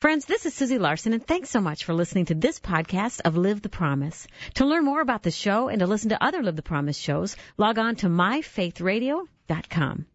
Friends, this is Susie Larson, and thanks so much for listening to this podcast of Live the Promise. To learn more about the show and to listen to other Live the Promise shows, log on to myfaithradio.com.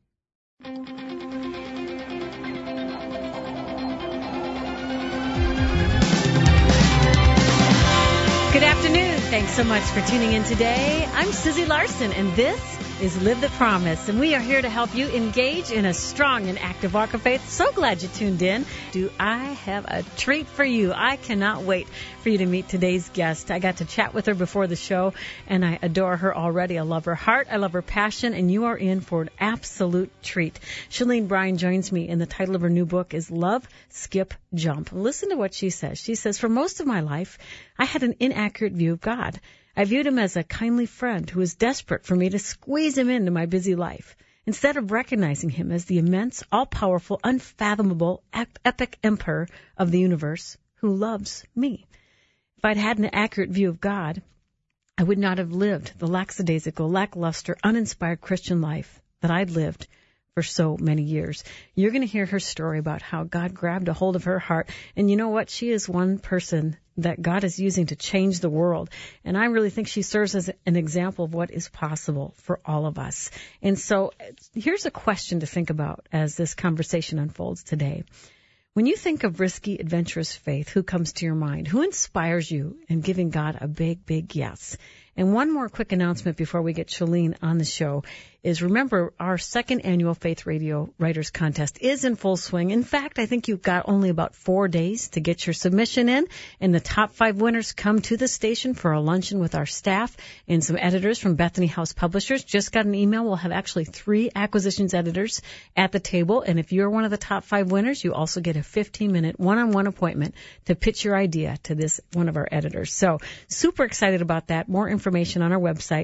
Good afternoon. Thanks so much for tuning in today. I'm Susie Larson, and this is Live the Promise, and we are here to help you engage in a strong and active walk of faith. So glad you tuned in. Do I have a treat for you? I cannot wait for you to meet today's guest. I got to chat with her before the show, and I adore her already. I love her heart. I love her passion, and you are in for an absolute treat. Chalene Bryan joins me, and the title of her new book is Love, Skip, Jump. Listen to what she says. She says, for most of my life, I had an inaccurate view of God. I viewed him as a kindly friend who was desperate for me to squeeze him into my busy life, instead of recognizing him as the immense, all-powerful, unfathomable, epic emperor of the universe who loves me. If I'd had an accurate view of God, I would not have lived the lackadaisical, lackluster, uninspired Christian life that I'd lived for so many years. You're going to hear her story about how God grabbed a hold of her heart. And you know what? She is one person that God is using to change the world. And I really think she serves as an example of what is possible for all of us. And so here's a question to think about as this conversation unfolds today. When you think of risky, adventurous faith, who comes to your mind? Who inspires you in giving God a big, big yes? And one more quick announcement before we get Chalene on the show is, remember, our second annual Faith Radio Writers Contest is in full swing. In fact, I think you've got only about 4 days to get your submission in, and the top 5 winners come to the station for a luncheon with our staff and some editors from Bethany House Publishers. Just got an email. We'll have actually 3 acquisitions editors at the table, and if you're one of the top 5 winners, you also get a 15-minute one-on-one appointment to pitch your idea to this one of our editors. So super excited about that. More information on our website,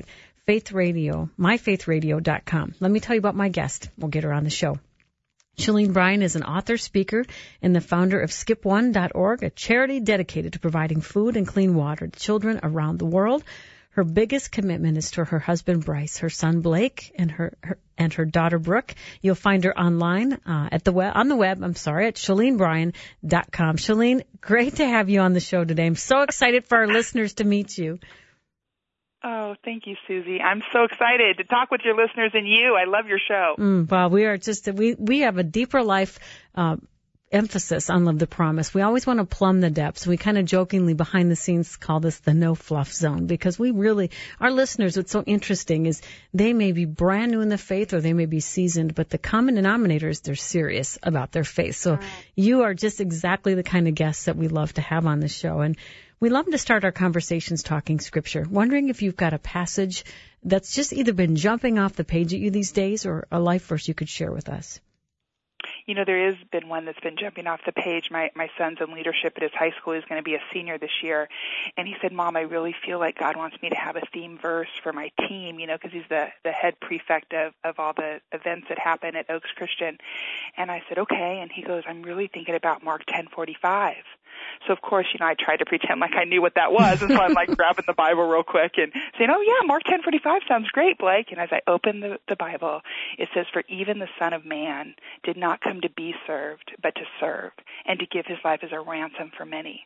myfaithradio.com. Let me tell you about my guest. We'll get her on the show. Chalene Bryan is an author, speaker, and the founder of skipone.org, a charity dedicated to providing food and clean water to children around the world. Her biggest commitment is to her husband, Bryce, her son, Blake, and her daughter, Brooke. You'll find her online on the web, at ChaleneBryan.com. Chalene, great to have you on the show today. I'm so excited for our listeners to meet you. Oh, thank you, Susie. I'm so excited to talk with your listeners and you. I love your show. Well, we are we have a deeper life emphasis on Live the Promise. We always want to plumb the depths. We kind of jokingly behind the scenes call this the no fluff zone, because our listeners, what's so interesting is they may be brand new in the faith or they may be seasoned, but the common denominator is they're serious about their faith. So you are just exactly the kind of guests that we love to have on the show. And we love to start our conversations talking Scripture, wondering if you've got a passage that's just either been jumping off the page at you these days or a life verse you could share with us. You know, there has been one that's been jumping off the page. My son's in leadership at his high school. He's going to be a senior this year. And he said, Mom, I really feel like God wants me to have a theme verse for my team, because he's the head prefect of all the events that happen at Oaks Christian. And I said, okay. And he goes, I'm really thinking about Mark 10:45. So, of course, I tried to pretend like I knew what that was. And so I'm like grabbing the Bible real quick and saying, oh, yeah, Mark 10:45 sounds great, Blake. And as I open the Bible, it says, for even the Son of Man did not come to be served, but to serve and to give his life as a ransom for many.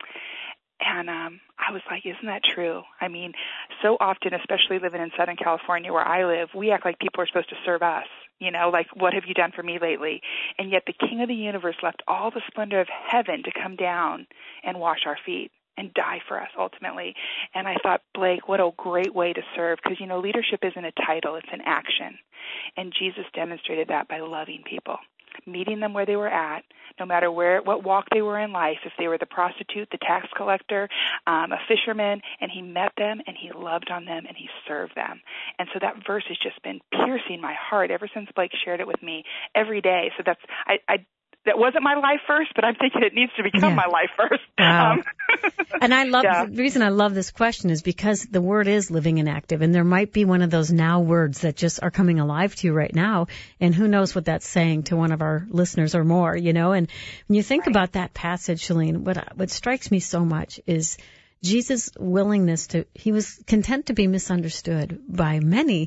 And I was like, isn't that true? I mean, so often, especially living in Southern California where I live, we act like people are supposed to serve us. Like, what have you done for me lately? And yet the King of the universe left all the splendor of heaven to come down and wash our feet and die for us ultimately. And I thought, Blake, what a great way to serve, because, leadership isn't a title, it's an action. And Jesus demonstrated that by loving people, meeting them where they were at, no matter what walk they were in life, if they were the prostitute, the tax collector, a fisherman, and he met them and he loved on them and he served them. And so that verse has just been piercing my heart ever since Blake shared it with me every day. So that wasn't my life first, but I'm thinking it needs to become my life first. Wow. And I love the reason I love this question is because the word is living and active, and there might be one of those now words that just are coming alive to you right now, and who knows what that's saying to one of our listeners or more, And when you think about that passage, Chalene, what strikes me so much is Jesus' willingness he was content to be misunderstood by many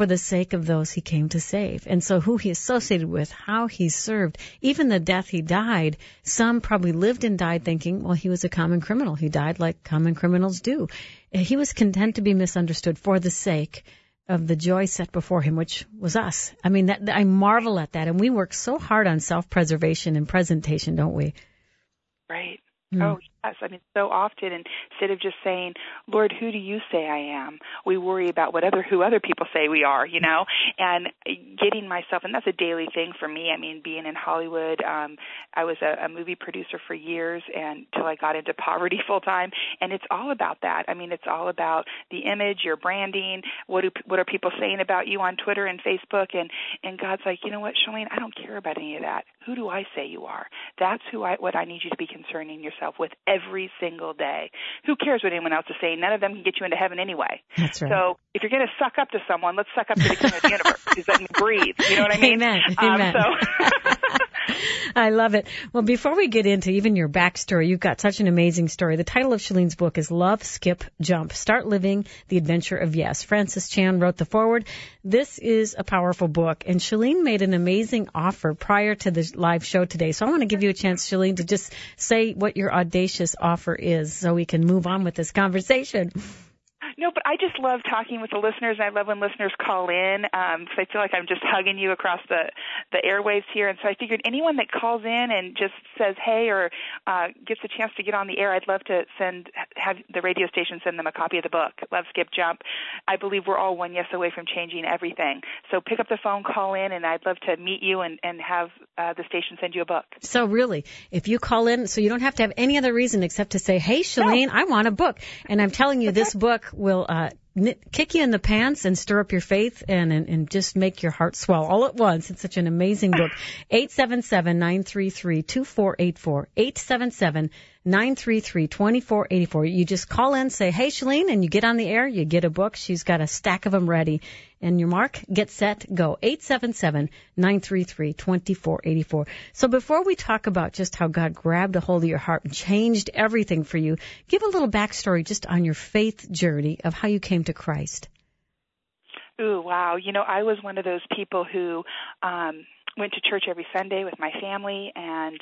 for the sake of those he came to save. And so who he associated with, how he served, even the death he died, some probably lived and died thinking, well, he was a common criminal. He died like common criminals do. He was content to be misunderstood for the sake of the joy set before him, which was us. I mean, I marvel at that. And we work so hard on self-preservation and presentation, don't we? Right. Oh, yes. I mean, so often, instead of just saying, Lord, who do you say I am? We worry about who other people say we are, and getting myself, and that's a daily thing for me. I mean, being in Hollywood, I was a movie producer for years until I got into poverty full time, and it's all about that. I mean, it's all about the image, your branding, what are people saying about you on Twitter and Facebook, and God's like, you know what, Chalene, I don't care about any of that. Who do I say you are? That's what I need you to be concerning yourself with every single day. Who cares what anyone else is saying? None of them can get you into heaven anyway. That's right. So if you're going to suck up to someone, let's suck up to the King of the universe. Because let me breathe. You know what I mean? Amen. Amen. I love it. Well, before we get into even your backstory, you've got such an amazing story. The title of Chalene's book is Love, Skip, Jump. Start Living the Adventure of Yes. Francis Chan wrote the foreword. This is a powerful book, and Chalene made an amazing offer prior to the live show today. So I want to give you a chance, Chalene, to just say what your audacious offer is so we can move on with this conversation. No, but I just love talking with the listeners, and I love when listeners call in. So I feel like I'm just hugging you across the airwaves here. And so I figured anyone that calls in and just says hey or gets a chance to get on the air, I'd love to have the radio station send them a copy of the book, Love, Skip, Jump. I believe we're all one yes away from changing everything. So pick up the phone, call in, and I'd love to meet you and have the station send you a book. So really, if you call in, so you don't have to have any other reason except to say, hey, Chalene, I want a book. And I'm telling you, this book will kick you in the pants and stir up your faith and just make your heart swell all at once. It's such an amazing book. 877-933-2484. 877-933-2484. You just call in, say, hey, Chalene, and you get on the air. You get a book. She's got a stack of them ready. And your mark, get set, go. 877-933-2484. So before we talk about just how God grabbed a hold of your heart and changed everything for you, give a little backstory just on your faith journey of how you came to Christ. Ooh, wow. I was one of those people who went to church every Sunday with my family and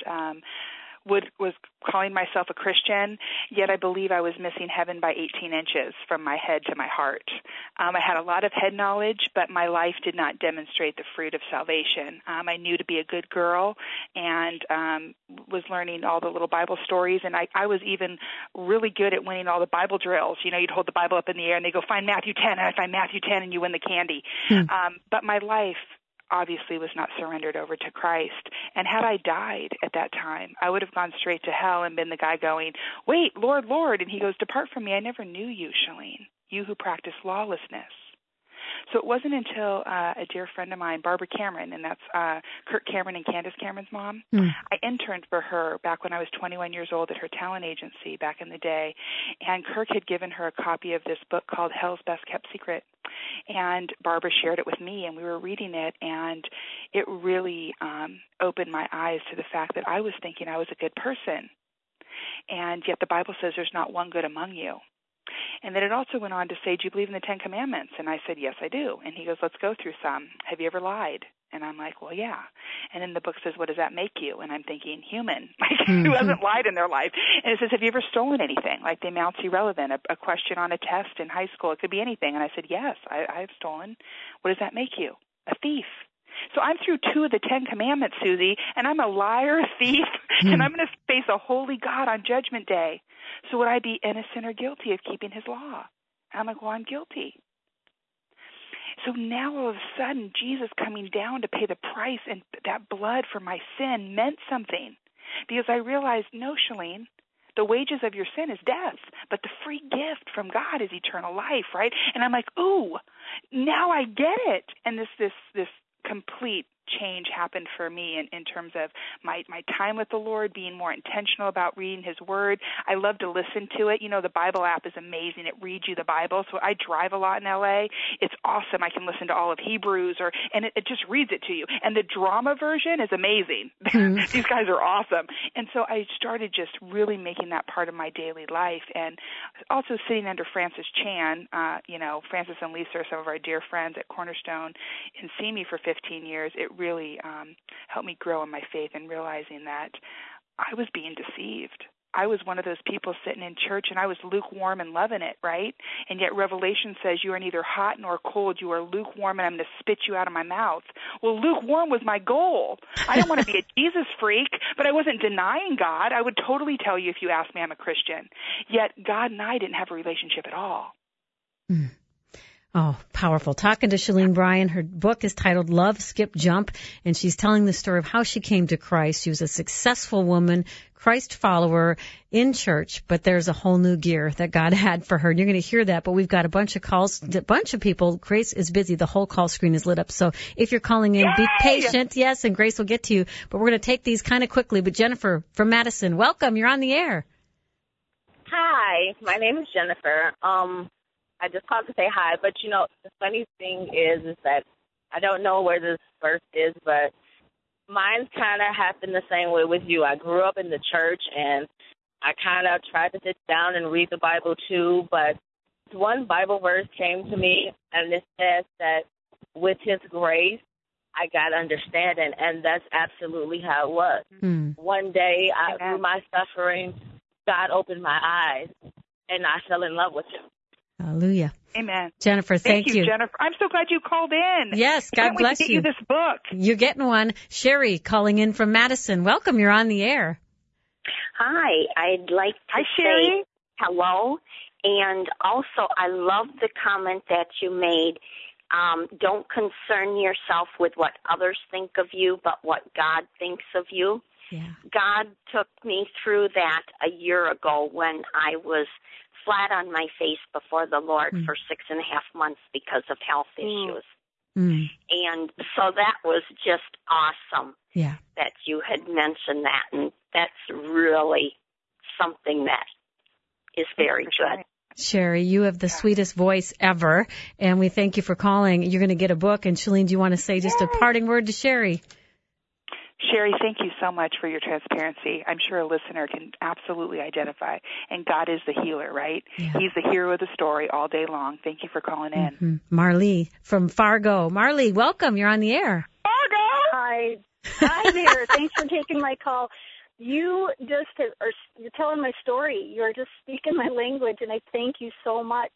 was calling myself a Christian, yet I believe I was missing heaven by 18 inches from my head to my heart. I had a lot of head knowledge, but my life did not demonstrate the fruit of salvation. I knew to be a good girl and was learning all the little Bible stories, and I was even really good at winning all the Bible drills. You'd hold the Bible up in the air, and they go, find Matthew 10, and I find Matthew 10, and you win the candy. But my life obviously was not surrendered over to Christ. And had I died at that time, I would have gone straight to hell and been the guy going, wait, Lord, Lord. And he goes, depart from me. I never knew you, Chalene, you who practice lawlessness. So it wasn't until a dear friend of mine, Barbara Cameron, and that's Kirk Cameron and Candace Cameron's mom. I interned for her back when I was 21 years old at her talent agency back in the day, and Kirk had given her a copy of this book called Hell's Best Kept Secret, and Barbara shared it with me, and we were reading it, and it really opened my eyes to the fact that I was thinking I was a good person, and yet the Bible says there's not one good among you. And then it also went on to say, do you believe in the 10 Commandments? And I said, yes, I do. And he goes, let's go through some. Have you ever lied? And I'm like, well, yeah. And then the book says, what does that make you? And I'm thinking, human. Who hasn't lied in their life? And it says, have you ever stolen anything? Like the amount's irrelevant, a question on a test in high school. It could be anything. And I said, yes, I've stolen. What does that make you? A thief. So I'm through 2 of the 10 Commandments, Susie, and I'm a liar, a thief, and I'm going to face a holy God on Judgment Day. So would I be innocent or guilty of keeping his law? And I'm like, well, I'm guilty. So now all of a sudden, Jesus coming down to pay the price and that blood for my sin meant something. Because I realized, no, Chalene, the wages of your sin is death, but the free gift from God is eternal life, right? And I'm like, ooh, now I get it. And this complete change happened for me in terms of my time with the Lord, being more intentional about reading His Word. I love to listen to it. You know, the Bible app is amazing. It reads you the Bible. So I drive a lot in L.A. It's awesome. I can listen to all of Hebrews, and it just reads it to you. And the drama version is amazing. These guys are awesome. And so I started just really making that part of my daily life. And also sitting under Francis Chan, Francis and Lisa are some of our dear friends at Cornerstone, and seeing me for 15 years, it really helped me grow in my faith and realizing that I was being deceived. I was one of those people sitting in church, and I was lukewarm and loving it, right? And yet Revelation says you are neither hot nor cold. You are lukewarm, and I'm going to spit you out of my mouth. Well, lukewarm was my goal. I don't want to be a Jesus freak, but I wasn't denying God. I would totally tell you if you asked me I'm a Christian. Yet God and I didn't have a relationship at all. Mm. Oh, powerful. Talking to Chalene Bryan. Her book is titled Love, Skip, Jump, and she's telling the story of how she came to Christ. She was a successful woman, Christ follower in church, but there's a whole new gear that God had for her. And you're going to hear that, but we've got a bunch of calls, a bunch of people. Grace is busy. The whole call screen is lit up. So if you're calling in, be patient. Yes, and Grace will get to you. But we're going to take these kind of quickly. But Jennifer from Madison, welcome. You're on the air. Hi, my name is Jennifer. I just called to say hi, but, the funny thing is that I don't know where this verse is, but mine kind of happened the same way with you. I grew up in the church, and I kind of tried to sit down and read the Bible, too, but one Bible verse came to me, and it says that with His grace, I got understanding, and that's absolutely how it was. One day, through my suffering, God opened my eyes, and I fell in love with Him. Hallelujah. Amen. Jennifer, thank you. Jennifer. I'm so glad you called in. Yes, God bless you. Get you this book. You're getting one. Sherry calling in from Madison. Welcome. You're on the air. Hi. I'd like to say hello. And also, I love the comment that you made. Don't concern yourself with what others think of you, but what God thinks of you. Yeah. God took me through that a year ago when I was flat on my face before the Lord for 6.5 months because of health issues. And so that was just awesome that you had mentioned that. And that's really something that is very good. Sherry, you have the sweetest voice ever, and we thank you for calling. You're going to get a book. And Chalene, do you want to say just a parting word to Sherry? Sherry, thank you so much for your transparency. I'm sure a listener can absolutely identify. And God is the healer, right? Yeah. He's the hero of the story all day long. Thank you for calling in. Marley from Fargo. Marley, welcome. You're on the air. Fargo! Hi. Hi there. Thanks for taking my call. You just you're telling my story. You're just speaking my language, and I thank you so much.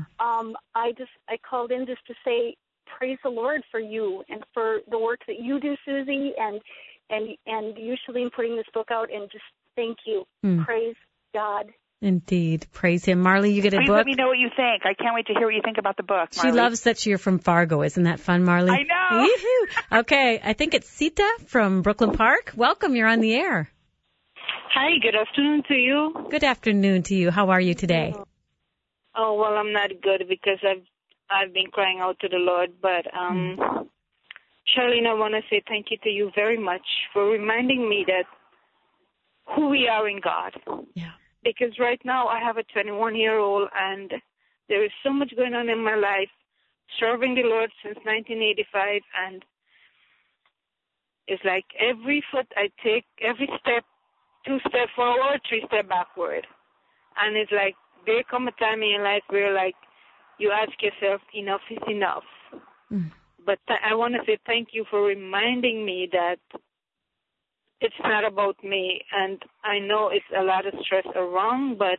I called in just to say praise the Lord for you and for the work that you do, Susie, and you, Chalene, putting this book out, and just thank you. Praise God. Indeed. Praise Him. Marley, you get a book. Please let me know what you think. I can't wait to hear what you think about the book, Marley. She loves that you're from Fargo. Isn't that fun, Marley? I know. Yoo-hoo. Okay. I think it's Sita from Brooklyn Park. Welcome. You're on the air. Hi. Good afternoon to you. Good afternoon to you. How are you today? Oh, well, I'm not good because I've been crying out to the Lord, but Charlene, I want to say thank you to you very much for reminding me that who we are in God. Yeah. Because right now I have a 21-year-old, and there is so much going on in my life, serving the Lord since 1985, and it's like every foot I take, every step, 2 steps forward, 3 steps backward. And it's like there come a time in your life where, like, you ask yourself, enough is enough. But I want to say thank you for reminding me that it's not about me. And I know it's a lot of stress around, but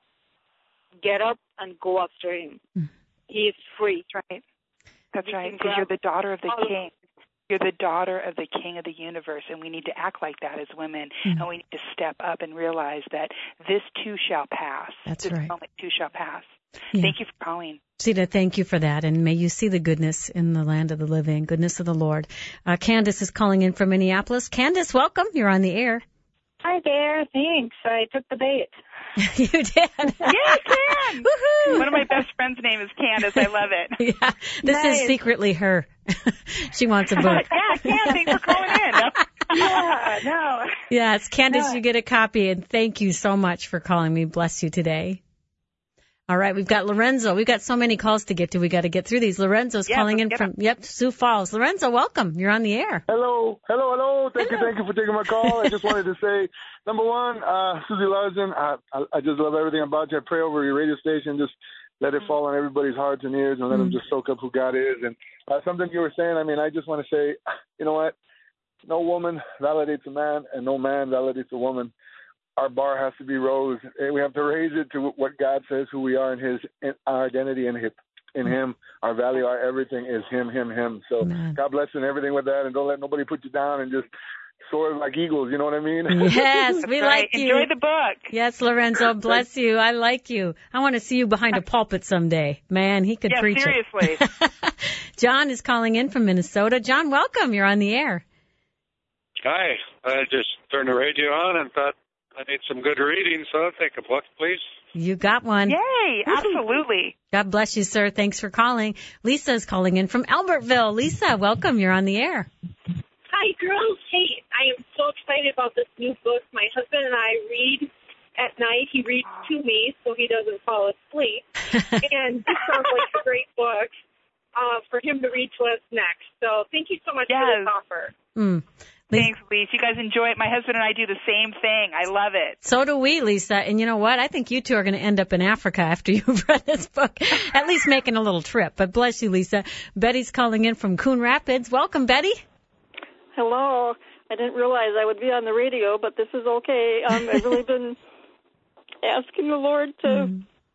get up and go after Him. He is free. That's right. That's right, because you're the daughter of the King. You're the daughter of the King of the universe, and we need to act like that as women, and we need to step up and realize that this too shall pass. That's this right. moment too shall pass. Yeah. Thank you for calling. Sita, thank you for that, and may you see the goodness in the land of the living, goodness of the Lord. Candace is calling in from Minneapolis. Candace, welcome. You're on the air. Hi there. Thanks. I took the bait. You did. Yeah, I can. Woohoo! One of my best friends' name is Candace. I love it. Yeah, this is secretly her She wants a book. Yeah, thanks for calling in. Yeah, it's Candace, you get a copy, and thank you so much for calling me. Bless you today. All right, we've got Lorenzo. We've got so many calls to get to. We got to get through these. Lorenzo's calling in from Sioux Falls. Lorenzo, welcome. You're on the air. Hello. Thank you for taking my call. I just wanted to say, number one, Susie Larson, I just love everything about you. I pray over your radio station. Just let it fall on everybody's hearts and ears, and let them just soak up who God is. And something you were saying, I just want to say, you know what? No woman validates a man, and no man validates a woman. Our bar has to be rose, and we have to raise it to what God says who we are in our identity in Him. Our value, our everything is Him. So Amen. God bless you and everything with that, and don't let nobody put you down, and just soar like eagles. You know what I mean? Yes, we like you. Enjoy the book. Yes, Lorenzo, bless you. I like you. I want to see you behind a pulpit someday. Man, he could preach seriously. it. John is calling in from Minnesota. John, welcome. You're on the air. Hi. I just turned the radio on and thought I need some good reading, so I'll take a book, please. You got one. Yay, absolutely. God bless you, sir. Thanks for calling. Lisa is calling in from Albertville. Lisa, welcome. You're on the air. Hi, girls. Hey, I am so excited about this new book. My husband and I read at night. He reads to me so he doesn't fall asleep. And this sounds like a great book for him to read to us next. So thank you so much for this offer. Thanks, Lisa. You guys enjoy it. My husband and I do the same thing. I love it. So do we, Lisa. And you know what? I think you two are going to end up in Africa after you've read this book, at least making a little trip. But bless you, Lisa. Betty's calling in from Coon Rapids. Welcome, Betty. Hello. I didn't realize I would be on the radio, but this is okay. I've really been asking the Lord to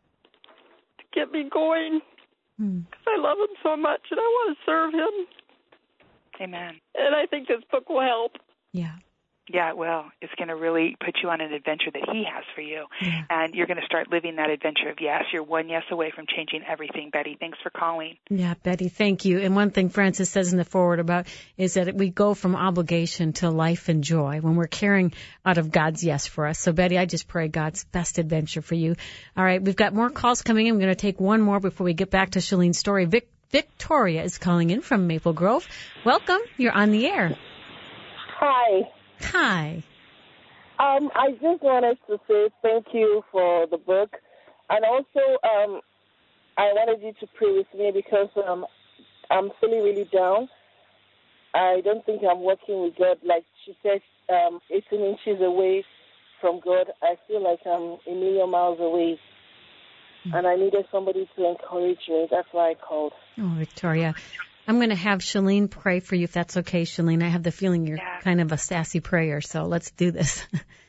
get me going because I love Him so much and I want to serve Him. Amen. And I think this book will help. Yeah. Yeah, it will. It's going to really put you on an adventure that He has for you. Yeah. And you're going to start living that adventure of yes. You're one yes away from changing everything, Betty. Thanks for calling. Yeah, Betty, thank you. And one thing Francis says in the foreword about is that we go from obligation to life and joy when we're carrying out of God's yes for us. So, Betty, I just pray God's best adventure for you. All right, we've got more calls coming in. I'm going to take one more before we get back to Shalene's story. Victoria is calling in from Maple Grove. Welcome. You're on the air. Hi. Hi. I just wanted to say thank you for the book. And also, I wanted you to pray with me because I'm feeling really down. I don't think I'm working with God. Like she said, 18 inches away from God. I feel like I'm a million miles away. And I needed somebody to encourage me. That's why I called. Oh, Victoria. I'm going to have Shalene pray for you, if that's okay, Shalene. I have the feeling you're kind of a sassy prayer, so let's do this.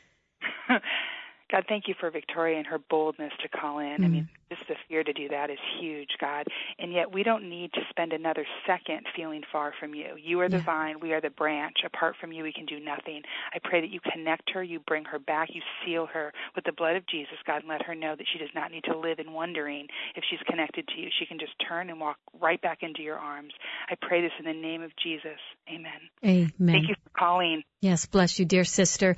God, thank you for Victoria and her boldness to call in. I mean, just the fear to do that is huge, God. And yet we don't need to spend another second feeling far from you. You are the vine. We are the branch. Apart from you, we can do nothing. I pray that you connect her, you bring her back, you seal her with the blood of Jesus, God, and let her know that she does not need to live in wondering if she's connected to you. She can just turn and walk right back into your arms. I pray this in the name of Jesus. Amen. Amen. Thank you for calling. Yes, bless you, dear sister.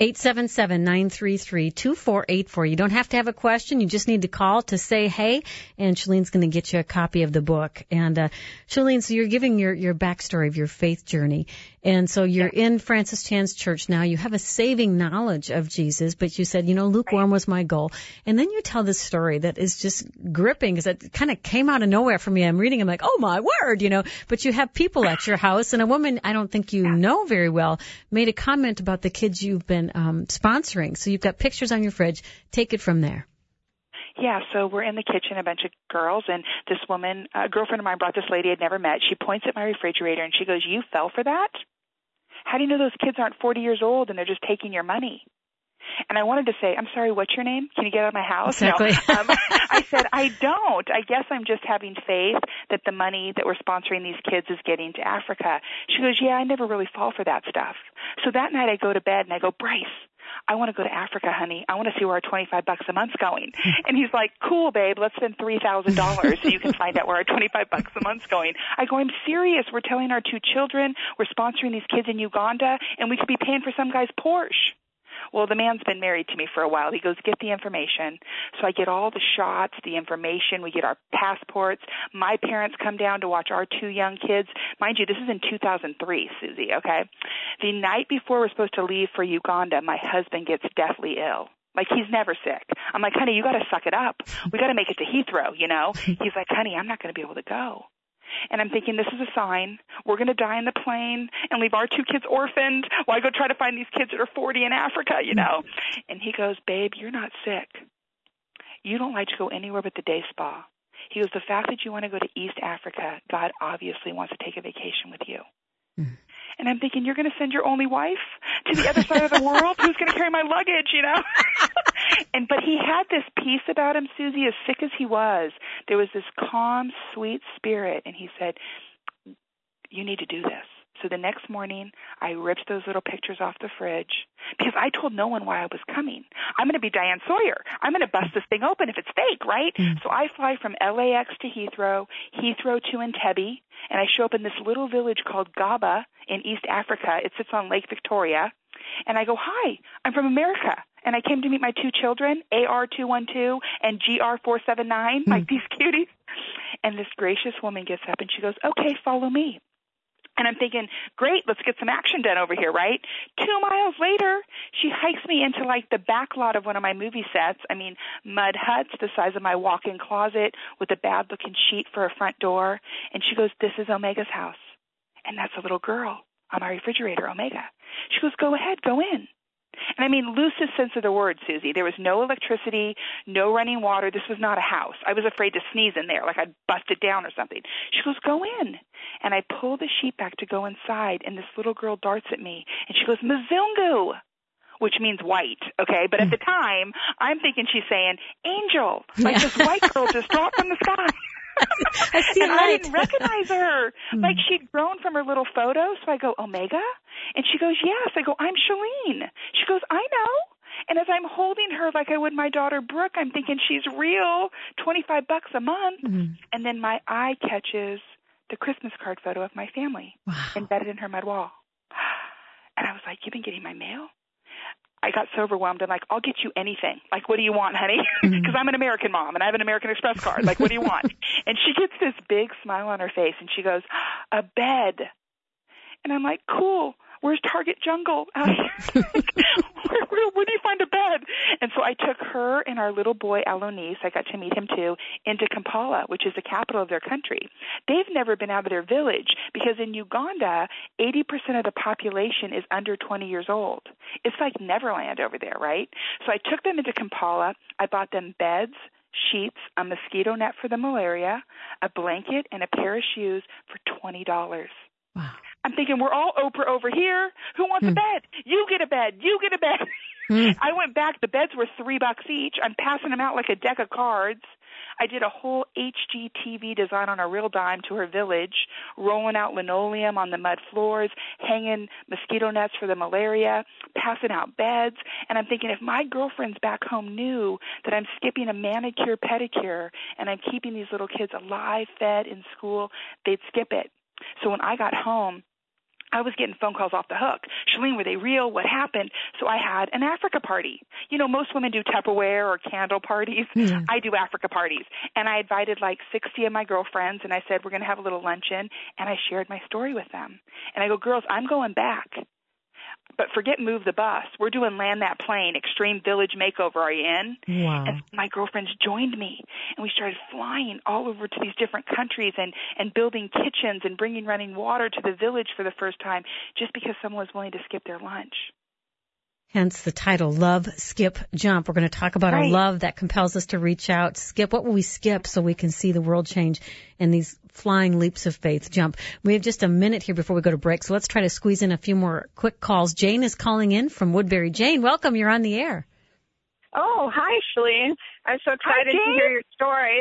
877-933-2484. You don't have to have a question. You just need to call to say hey, and Shalene's going to get you a copy of the book. And Shalene, so you're giving your backstory of your faith journey. And so you're in Francis Chan's church now. You have a saving knowledge of Jesus, but you said, lukewarm was my goal. And then you tell this story that is just gripping because it kind of came out of nowhere for me. I'm reading, I'm like, oh my word, but you have people at your house, and a woman I don't think you know very well made a comment about the kids you've been sponsoring. So you've got pictures on your fridge. Take it from there. Yeah, so we're in the kitchen, a bunch of girls, and this woman, a girlfriend of mine brought this lady I'd never met. She points at my refrigerator, and she goes, you fell for that? How do you know those kids aren't 40 years old and they're just taking your money? And I wanted to say, I'm sorry, what's your name? Can you get out of my house? Exactly. No. I said, I don't. I guess I'm just having faith that the money that we're sponsoring these kids is getting to Africa. She goes, yeah, I never really fall for that stuff. So that night I go to bed and I go, Bryce, I want to go to Africa, honey. I want to see where our $25 a month's going. And he's like, cool, babe, let's spend $3,000 so you can find out where our $25 a month's going. I go, I'm serious. We're telling our 2 children we're sponsoring these kids in Uganda, and we could be paying for some guy's Porsche. Well, the man's been married to me for a while. He goes, get the information. So I get all the shots, the information. We get our passports. My parents come down to watch our 2 young kids. Mind you, this is in 2003, Susie, okay? The night before we're supposed to leave for Uganda, my husband gets deathly ill. Like, he's never sick. I'm like, honey, you got to suck it up. We got to make it to Heathrow, you know? He's like, honey, I'm not going to be able to go. And I'm thinking, this is a sign. We're going to die in the plane and leave our 2 kids orphaned while I go try to find these kids that are 40 in Africa, you know? And he goes, babe, you're not sick. You don't like to go anywhere but the day spa. He goes, the fact that you want to go to East Africa, God obviously wants to take a vacation with you. And I'm thinking, you're going to send your only wife to the other side of the world? Who's going to carry my luggage, you know? But he had this peace about him, Susie, as sick as he was. There was this calm, sweet spirit, and he said, you need to do this. So the next morning, I ripped those little pictures off the fridge because I told no one why I was coming. I'm going to be Diane Sawyer. I'm going to bust this thing open if it's fake, right? So I fly from LAX to Heathrow, Heathrow to Entebbe, and I show up in this little village called Gaba in East Africa. It sits on Lake Victoria. And I go, hi, I'm from America. And I came to meet my 2 children, AR212 and GR479, like these cuties. And this gracious woman gets up and she goes, okay, follow me. And I'm thinking, great, let's get some action done over here, right? 2 miles later, she hikes me into, like, the back lot of one of my movie sets. I mean, mud huts the size of my walk-in closet with a bad-looking sheet for a front door. And she goes, this is Omega's house. And that's a little girl on my refrigerator, Omega. She goes, go ahead, go in. And I mean, loosest sense of the word, Susie. There was no electricity, no running water. This was not a house. I was afraid to sneeze in there, like I'd bust it down or something. She goes, go in. And I pull the sheet back to go inside, and this little girl darts at me, and she goes, Mzungu, which means white, okay? But at the time, I'm thinking she's saying, angel, like this white girl just dropped from the sky. I didn't recognize her. Like, she'd grown from her little photo. So I go, Omega? And she goes, yes. I go, I'm Shalene. She goes, I know. And as I'm holding her like I would my daughter Brooke, I'm thinking she's real, $25 a month. And then my eye catches the Christmas card photo of my family embedded in her mud wall. And I was like, you've been getting my mail? I got so overwhelmed. I'm like, I'll get you anything. Like, what do you want, honey? Because I'm an American mom, and I have an American Express card. Like, what do you want? And she gets this big smile on her face, and she goes, a bed. And I'm like, cool. Where's Target Jungle out here? Where do you find a bed? And so I took her and our little boy, Alonis, I got to meet him too, into Kampala, which is the capital of their country. They've never been out of their village because in Uganda, 80% of the population is under 20 years old. It's like Neverland over there, right? So I took them into Kampala. I bought them beds, sheets, a mosquito net for the malaria, a blanket, and a pair of shoes for $20. Wow. I'm thinking, we're all Oprah over here. Who wants a bed? You get a bed. You get a bed. I went back. The beds were $3 each. I'm passing them out like a deck of cards. I did a whole HGTV design on a real dime to her village, rolling out linoleum on the mud floors, hanging mosquito nets for the malaria, passing out beds. And I'm thinking, if my girlfriends back home knew that I'm skipping a manicure, pedicure, and I'm keeping these little kids alive, fed in school, they'd skip it. So when I got home, I was getting phone calls off the hook. Shalene, were they real? What happened? So I had an Africa party. You know, most women do Tupperware or candle parties. I do Africa parties. And I invited like 60 of my girlfriends, and I said, we're going to have a little luncheon. And I shared my story with them. And I go, girls, I'm going back. But forget move the bus. We're doing land that plane, extreme village makeover. Are you in? Wow. And my girlfriends joined me, and we started flying all over to these different countries and building kitchens and bringing running water to the village for the first time just because someone was willing to skip their lunch. Hence the title, Love, Skip, Jump. We're going to talk about our love that compels us to reach out. Skip, what will we skip so we can see the world change in these flying leaps of faith? Jump. We have just a minute here before we go to break, so let's try to squeeze in a few more quick calls. Jane is calling in from Woodbury. Jane, welcome. You're on the air. Oh, hi, Shalene. I'm so excited to hear your story.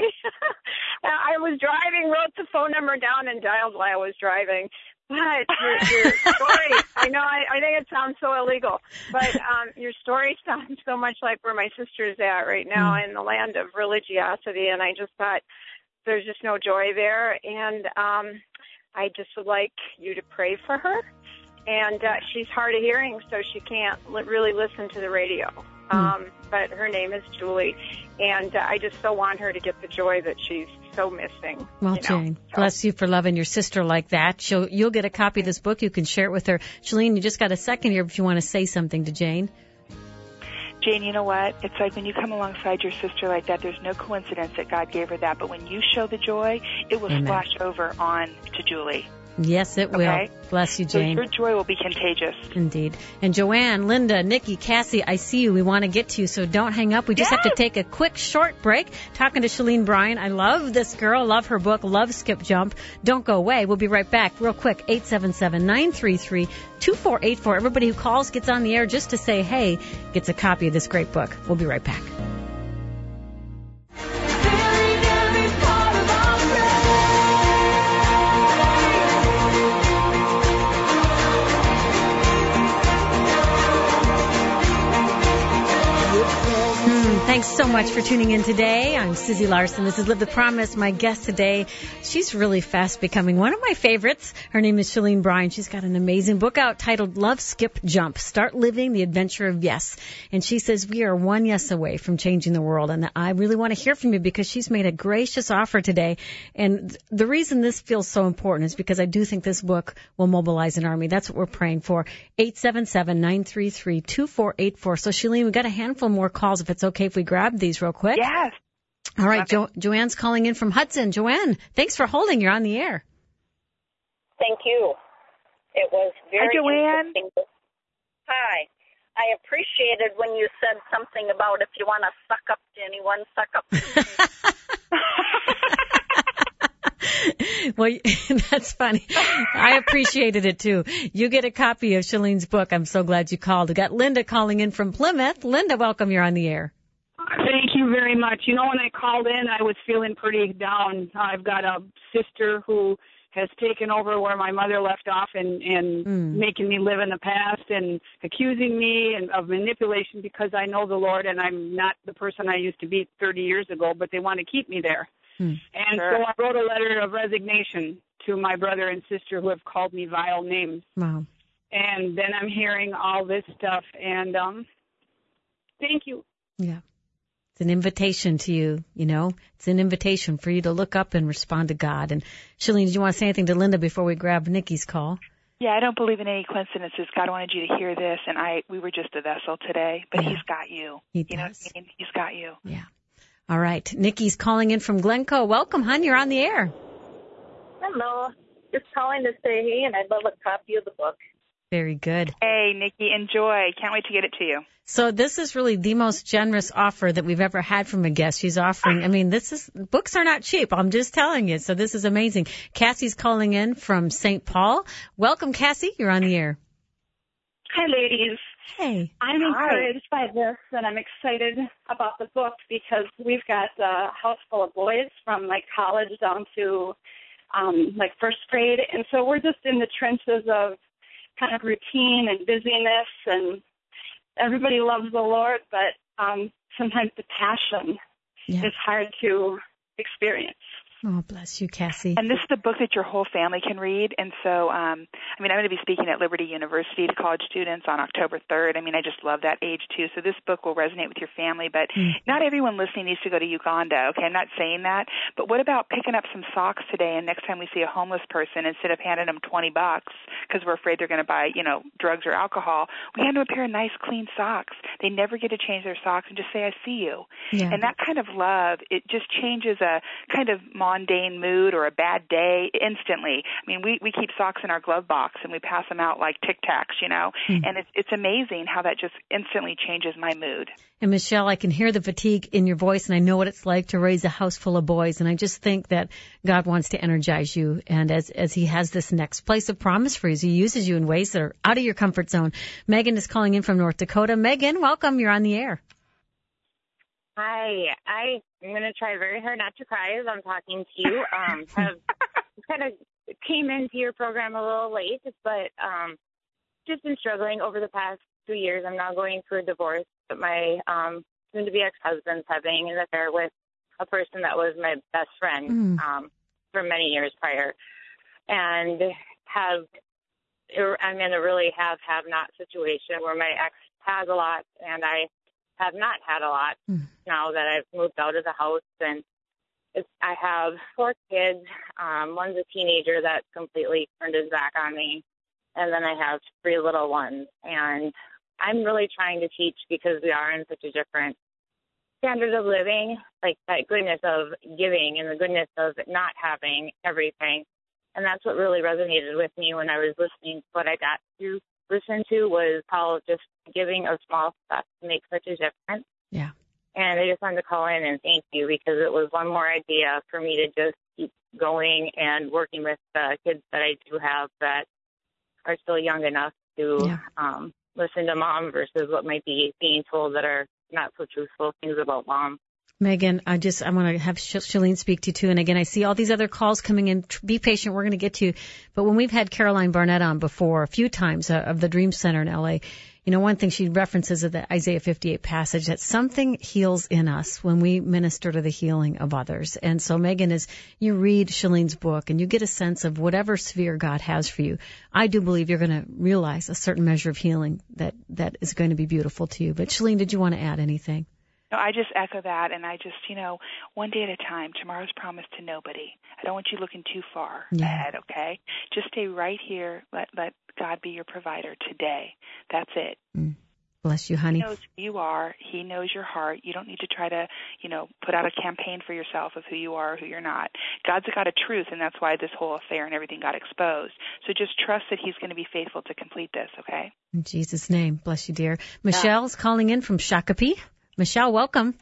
I was driving, wrote the phone number down, and dialed while I was driving. But your story, I know, I think it sounds so illegal, but your story sounds so much like where my sister's at right now in the land of religiosity, and I just thought there's just no joy there, and I just would like you to pray for her and she's hard of hearing, so she can't really listen to the radio. But her name is Julie, and I just so want her to get the joy that she's so missing. Well, Jane, bless you for loving your sister like that. You'll get a copy of this book. You can share it with her. Shalene, you just got a second here if you want to say something to Jane. Jane, you know what? It's like when you come alongside your sister like that, there's no coincidence that God gave her that. But when you show the joy, it will splash over on to Julie. Yes, it will. Okay? Bless you, Jane. So your joy will be contagious. Indeed. And Joanne, Linda, Nikki, Cassie, I see you. We want to get to you, so don't hang up. We just have to take a quick, short break. Talking to Shalene Bryan. I love this girl, love her book, love Skip Jump. Don't go away. We'll be right back real quick. 877-933-2484. Everybody who calls gets on the air just to say, hey, gets a copy of this great book. We'll be right back. Thanks so much for tuning in today. I'm Susie Larson. This is Live the Promise. My guest today, she's really fast becoming one of my favorites. Her name is Shalene Bryan. She's got an amazing book out titled Love, Skip, Jump. Start Living the Adventure of Yes. And she says we are one yes away from changing the world. And I really want to hear from you because she's made a gracious offer today. And the reason this feels so important is because I do think this book will mobilize an army. That's what we're praying for. 877-933-2484. So Shalene, we've got a handful more calls if it's okay if we grab these real quick. Yes. All right, Joanne's calling in from Hudson. Joanne, thanks for holding. You're on the air. Thank you. It was very interesting. Hi. I appreciated when you said something about if you want to suck up to anyone, suck up to me. Well, that's funny. I appreciated it, too. You get a copy of Shalene's book. I'm so glad you called. We got Linda calling in from Plymouth. Linda, welcome. You're on the air. Thank you very much. You know, when I called in, I was feeling pretty down. I've got a sister who has taken over where my mother left off and making me live in the past and accusing me of manipulation because I know the Lord and I'm not the person I used to be 30 years ago, but they want to keep me there. And so I wrote a letter of resignation to my brother and sister who have called me vile names. Wow. And then I'm hearing all this stuff, and thank you. Yeah. It's an invitation to you, you know. It's an invitation for you to look up and respond to God. And Shalene, did you want to say anything to Linda before we grab Nikki's call? Yeah, I don't believe in any coincidences. God wanted you to hear this, and we were just a vessel today, but He's got you. He does. You know what I mean? He's got you. Yeah. All right. Nikki's calling in from Glencoe. Welcome, hon. You're on the air. Hello. Just calling to say hey, and I'd love a copy of the book. Very good. Hey, Nikki, enjoy. Can't wait to get it to you. So this is really the most generous offer that we've ever had from a guest. She's offering, I mean, books are not cheap. I'm just telling you. So this is amazing. Cassie's calling in from St. Paul. Welcome, Cassie. You're on the air. Hi, ladies. Hey. I'm encouraged by this, and I'm excited about the book because we've got a house full of boys from, like, college down to, first grade. And so we're just in the trenches of kind of routine and busyness, and everybody loves the Lord, but sometimes the passion is hard to experience. Oh, bless you, Cassie. And this is the book that your whole family can read. And so, I'm going to be speaking at Liberty University to college students on October 3rd. I just love that age, too. So this book will resonate with your family. But not everyone listening needs to go to Uganda, okay? I'm not saying that. But what about picking up some socks today, and next time we see a homeless person, instead of handing them $20 because we're afraid they're going to buy, drugs or alcohol, we hand them a pair of nice, clean socks. They never get to change their socks and just say, I see you. Yeah. And that kind of love, it just changes a kind of mundane mood or a bad day instantly. We keep socks in our glove box and we pass them out like Tic Tacs, and it's amazing how that just instantly changes my mood. And Michelle, I can hear the fatigue in your voice, and I know what it's like to raise a house full of boys, and I just think that God wants to energize you, and as He has this next place of promise for you, He uses you in ways that are out of your comfort zone. Megan is calling in from North Dakota. Megan, welcome. You're on the air. Hi. I'm going to try very hard not to cry as I'm talking to you. Have kind of came into your program a little late, but just been struggling over the past 2 years. I'm now going through a divorce, but my soon-to-be ex-husband's having an affair with a person that was my best friend for many years prior, and have I'm in a really have-not situation where my ex has a lot and I have not had a lot now that I've moved out of the house. And I have 4 kids. One's a teenager that completely turned his back on me. And then I have 3 little ones. And I'm really trying to teach, because we are in such a different standard of living, like that goodness of giving and the goodness of not having everything. And that's what really resonated with me when I was listening. What I got to listen to was how just giving of small stuff makes such a difference. Yeah. And I just wanted to call in and thank you, because it was one more idea for me to just keep going and working with the kids that I do have that are still young enough to listen to mom versus what might be being told that are not so truthful things about mom. Megan, I want to have Shalene speak to you too. And again, I see all these other calls coming in. Be patient. We're going to get to you. But when we've had Caroline Barnett on before a few times of the Dream Center in LA, you know, one thing she references is the Isaiah 58 passage, that something heals in us when we minister to the healing of others. And so, Megan, as you read Shalene's book and you get a sense of whatever sphere God has for you, I do believe you're going to realize a certain measure of healing that is going to be beautiful to you. But Shalene, did you want to add anything? No, I just echo that, and I just, one day at a time. Tomorrow's promised to nobody. I don't want you looking too far ahead, okay? Just stay right here. Let God be your provider today. That's it. Bless you, honey. He knows who you are. He knows your heart. You don't need to try to, put out a campaign for yourself of who you are or who you're not. God's got a truth, and that's why this whole affair and everything got exposed. So just trust that he's going to be faithful to complete this, okay? In Jesus' name. Bless you, dear. Michelle's calling in from Shakopee. Michelle, welcome.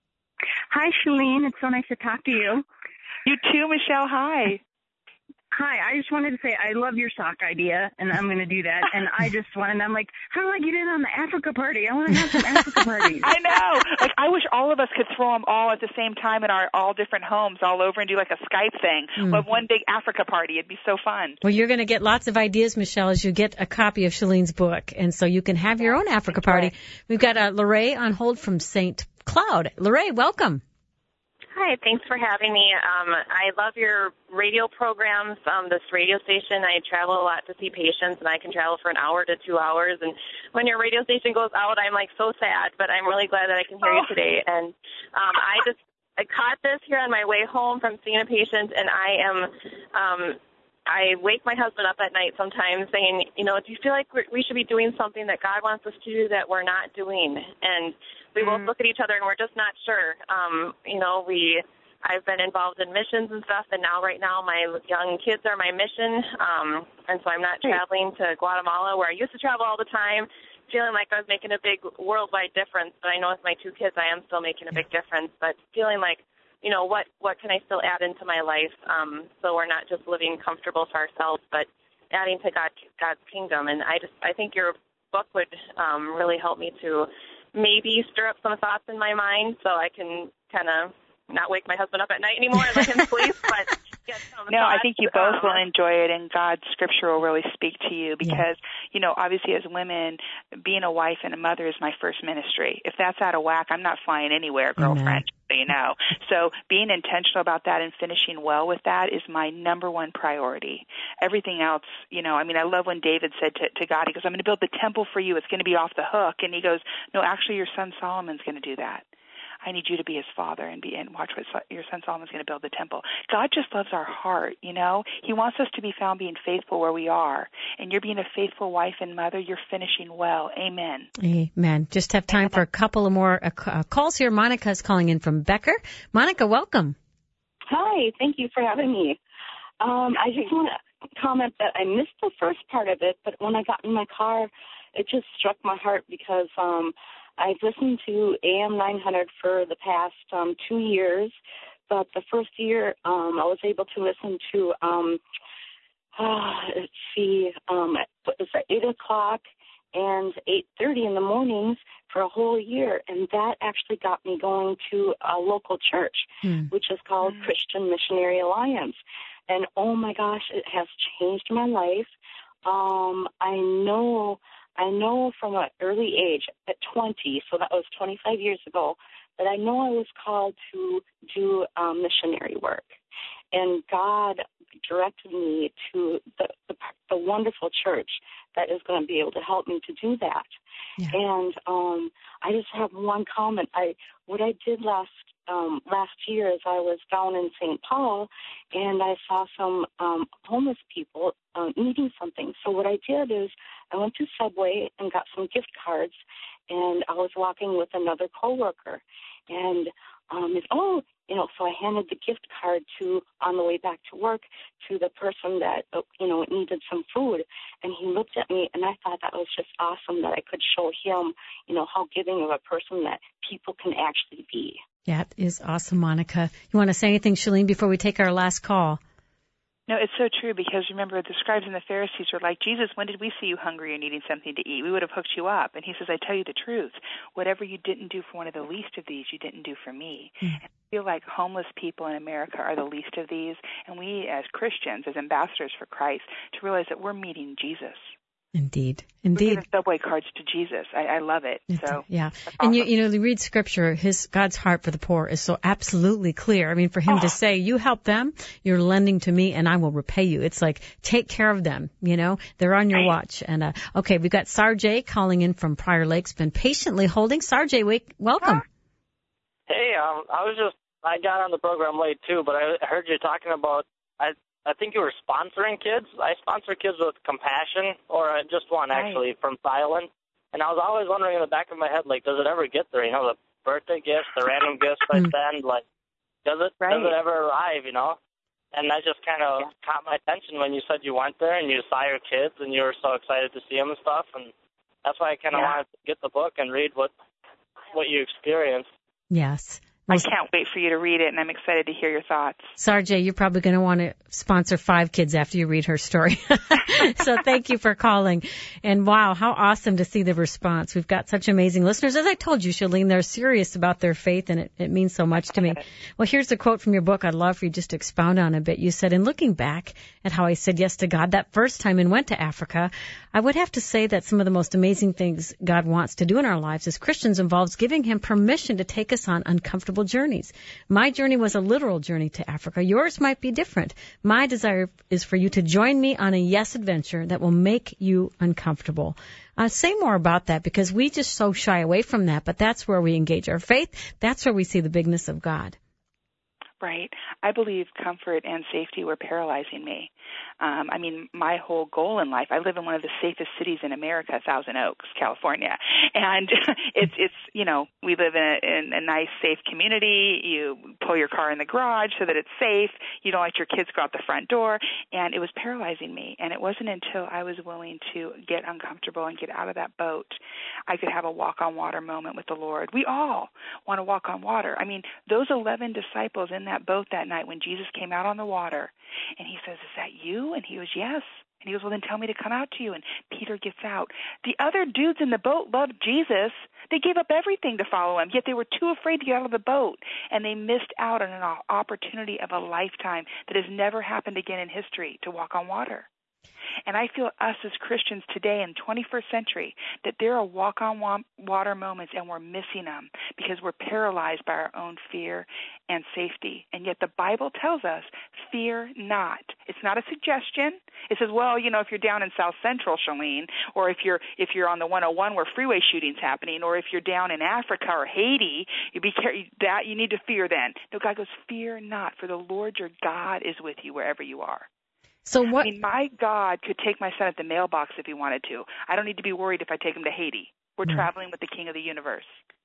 Hi, Shalene. It's so nice to talk to you. You too, Michelle. Hi. Hi. I just wanted to say I love your sock idea, and I'm going to do that. And I'm like, how do I get in on the Africa party? I want to have some Africa parties. I know. Like, I wish all of us could throw them all at the same time in our all different homes all over and do like a Skype thing. We'll have one big Africa party. It'd be so fun. Well, you're going to get lots of ideas, Michelle, as you get a copy of Shalene's book. And so you can have your own Africa party. We've got Lorraine on hold from St. Cloud. Lorraine, welcome. Hi, thanks for having me. I love your radio programs, this radio station. I travel a lot to see patients, and I can travel for an hour to 2 hours. And when your radio station goes out, I'm like so sad, but I'm really glad that I can hear you today. And I caught this here on my way home from seeing a patient, and I wake my husband up at night sometimes saying, do you feel like we should be doing something that God wants us to do that we're not doing? And we both look at each other and we're just not sure. I've been involved in missions and stuff, and right now my young kids are my mission. And so I'm not traveling to Guatemala where I used to travel all the time, feeling like I was making a big worldwide difference. But I know with my 2 kids I am still making a big difference, but feeling like, what can I still add into my life, so we're not just living comfortable for ourselves, but adding to God's kingdom. And I think your book would really help me to maybe stir up some thoughts in my mind so I can kind of not wake my husband up at night anymore and let him sleep, but get some thoughts. I think you both will enjoy it, and God's scripture will really speak to you because, obviously as women, being a wife and a mother is my first ministry. If that's out of whack, I'm not flying anywhere, girlfriend. So being intentional about that and finishing well with that is my number one priority. Everything else, I love when David said to God, he goes, I'm going to build the temple for you. It's going to be off the hook. And he goes, no, actually your son Solomon's going to do that. I need you to be his father and watch what your son Solomon's going to build the temple. God just loves our heart, He wants us to be found being faithful where we are. And you're being a faithful wife and mother. You're finishing well. Amen. Amen. Just have time for a couple of more calls here. Monica's calling in from Becker. Monica, welcome. Hi. Thank you for having me. I just want to comment that I missed the first part of it, but when I got in my car, it just struck my heart because I've listened to AM 900 for the past 2 years, but the first year I was able to listen to, it was at 8 o'clock and 8:30 in the mornings for a whole year, and that actually got me going to a local church, which is called Christian Missionary Alliance. And, oh, my gosh, it has changed my life. I know from an early age, at 20, so that was 25 years ago, that I know I was called to do missionary work. And God directed me to the wonderful church that is going to be able to help me to do that. Yeah. And I just have one comment. What I did last year is I was down in St. Paul, and I saw some homeless people needing something. So what I did is I went to Subway and got some gift cards, and I was walking with another coworker, and so I handed the gift card on the way back to work to the person that, needed some food. And he looked at me, and I thought that was just awesome that I could show him, how giving of a person that people can actually be. That is awesome, Monica. You want to say anything, Shalene, before we take our last call? No, it's so true, because remember, the scribes and the Pharisees were like, Jesus, when did we see you hungry or needing something to eat? We would have hooked you up. And he says, I tell you the truth. Whatever you didn't do for one of the least of these, you didn't do for me. And I feel like homeless people in America are the least of these. And we as Christians, as ambassadors for Christ, to realize that we're meeting Jesus. Indeed. We're giving Subway cards to Jesus. I love it. So yeah. Awesome. And you read Scripture, God's heart for the poor is so absolutely clear. I mean, for him to say, you help them, you're lending to me, and I will repay you. It's like, take care of them, they're on your watch. And okay, we've got Sarjay calling in from Prior Lakes, been patiently holding. Sarjay, welcome. Hey, I got on the program late too, but I heard you talking about, I think you were sponsoring kids. I sponsor kids with Compassion, or just one actually, from Thailand. And I was always wondering in the back of my head, like, does it ever get there? The birthday gifts, the random gifts I send, like, does it ever arrive? And that just kind of caught my attention when you said you went there and you saw your kids and you were so excited to see them and stuff. And that's why I kind of wanted to get the book and read what you experienced. Yes. I can't wait for you to read it, and I'm excited to hear your thoughts. Sarjay, you're probably going to want to sponsor 5 kids after you read her story. So thank you for calling. And wow, how awesome to see the response. We've got such amazing listeners. As I told you, Shalene, they're serious about their faith, and it means so much to me. Well, here's a quote from your book I'd love for you just to expound on a bit. You said, in looking back at how I said yes to God that first time and went to Africa, I would have to say that some of the most amazing things God wants to do in our lives as Christians involves giving him permission to take us on uncomfortable journeys. My journey was a literal journey to Africa. Yours might be different. My desire is for you to join me on a yes adventure that will make you uncomfortable. Say more about that, because we just so shy away from that, but that's where we engage our faith. That's where we see the bigness of God. Right. I believe comfort and safety were paralyzing me. My whole goal in life, I live in one of the safest cities in America, Thousand Oaks, California. And it's we live in a nice, safe community. You pull your car in the garage so that it's safe. You don't let your kids go out the front door. And it was paralyzing me. And it wasn't until I was willing to get uncomfortable and get out of that boat, I could have a walk on water moment with the Lord. We all want to walk on water. Those 11 disciples in that boat that night when Jesus came out on the water, and he says, is that you? And he goes, yes. And he goes, well, then tell me to come out to you. And Peter gets out. The other dudes in the boat loved Jesus. They gave up everything to follow him, yet they were too afraid to get out of the boat. And they missed out on an opportunity of a lifetime that has never happened again in history, to walk on water. And I feel us as Christians today in the 21st century, that there are walk-on-water moments, and we're missing them because we're paralyzed by our own fear and safety. And yet the Bible tells us, fear not. It's not a suggestion. It says, well, if you're down in South Central, Shalene, or if you're on the 101 where freeway shooting's happening, or if you're down in Africa or Haiti, you need to fear then. No, God goes, fear not, for the Lord your God is with you wherever you are. So what? My God could take my son at the mailbox if he wanted to. I don't need to be worried if I take him to Haiti. We're traveling with the King of the universe.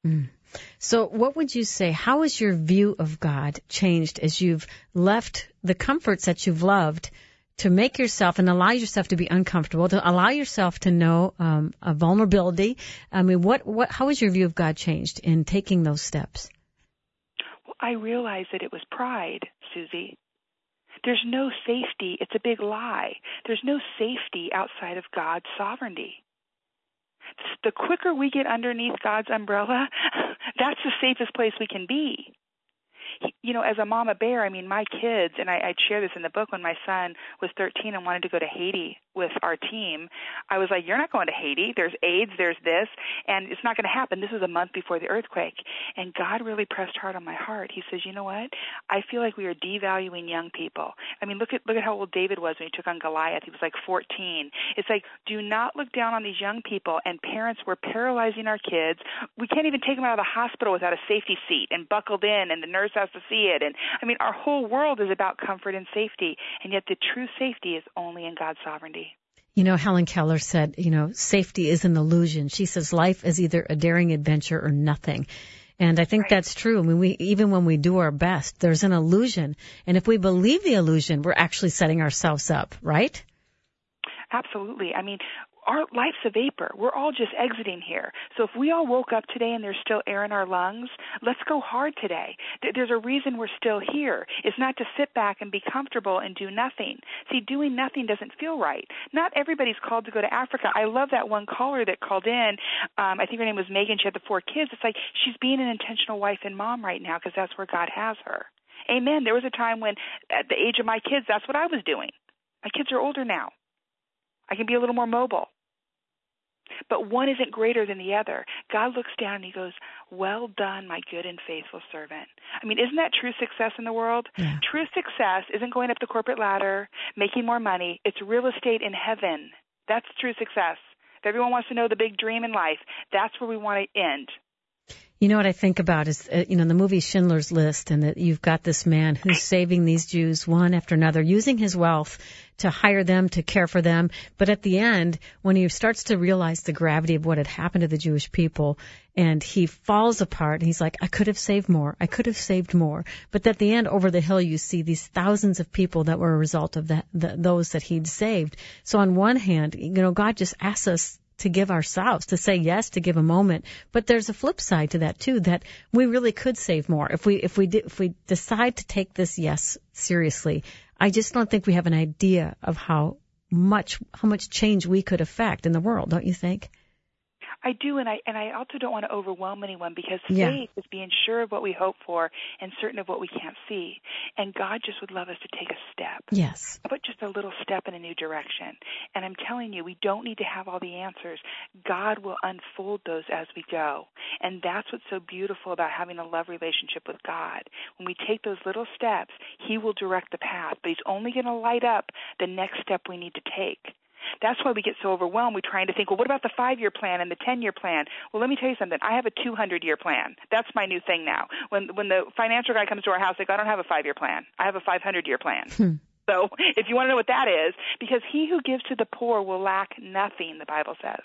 So what would you say, how has your view of God changed as you've left the comforts that you've loved to make yourself and allow yourself to be uncomfortable, to allow yourself to know a vulnerability? How has your view of God changed in taking those steps? Well, I realized that it was pride, Susie. There's no safety. It's a big lie. There's no safety outside of God's sovereignty. The quicker we get underneath God's umbrella, that's the safest place we can be. as a mama bear, my kids, and I'd share this in the book, when my son was 13 and wanted to go to Haiti with our team, I was like, you're not going to Haiti. There's AIDS, there's this, and it's not going to happen. This was a month before the earthquake. And God really pressed hard on my heart. He says, you know what? I feel like we are devaluing young people. Look at how old David was when he took on Goliath. He was like 14. It's like, do not look down on these young people. And parents were paralyzing our kids. We can't even take them out of the hospital without a safety seat and buckled in, and the nurse has to see it. And our whole world is about comfort and safety, and yet the true safety is only in God's sovereignty. Helen Keller said, safety is an illusion. She says life is either a daring adventure or nothing. And I think that's true. Even when we do our best, there's an illusion. And if we believe the illusion, we're actually setting ourselves up, right? Absolutely. Our life's a vapor. We're all just exiting here. So if we all woke up today and there's still air in our lungs, let's go hard today. There's a reason we're still here. It's not to sit back and be comfortable and do nothing. See, doing nothing doesn't feel right. Not everybody's called to go to Africa. I love that one caller that called in. I think her name was Megan. She had the 4 kids. It's like she's being an intentional wife and mom right now because that's where God has her. Amen. There was a time when, at the age of my kids, that's what I was doing. My kids are older now. I can be a little more mobile. But one isn't greater than the other. God looks down and he goes, well done, my good and faithful servant. Isn't that true success in the world? Yeah. True success isn't going up the corporate ladder, making more money. It's real estate in heaven. That's true success. If everyone wants to know the big dream in life, that's where we want to end. What I think about is, the movie Schindler's List, and that you've got this man who's saving these Jews one after another, using his wealth to hire them, to care for them. But at the end, when he starts to realize the gravity of what had happened to the Jewish people, and he falls apart, and he's like, I could have saved more. I could have saved more. But at the end, over the hill, you see these thousands of people that were a result of those that he'd saved. So on one hand, God just asks us to give ourselves, to say yes, to give a moment. But there's a flip side to that too, that we really could save more if we decide to take this yes seriously. I just don't think we have an idea of how much change we could affect in the world, don't you think? I do, and I also don't want to overwhelm anyone, because faith is being sure of what we hope for and certain of what we can't see. And God just would love us to take a step. Yes. But just a little step in a new direction. And I'm telling you, we don't need to have all the answers. God will unfold those as we go. And that's what's so beautiful about having a love relationship with God. When we take those little steps, He will direct the path, but He's only going to light up the next step we need to take. That's why we get so overwhelmed. We're trying to think, well, what about the 5-year plan and the 10-year plan? Well, let me tell you something. I have a 200-year plan. That's my new thing now. When the financial guy comes to our house, like, I don't have a 5-year plan. I have a 500-year plan. So if you want to know what that is, because he who gives to the poor will lack nothing, the Bible says.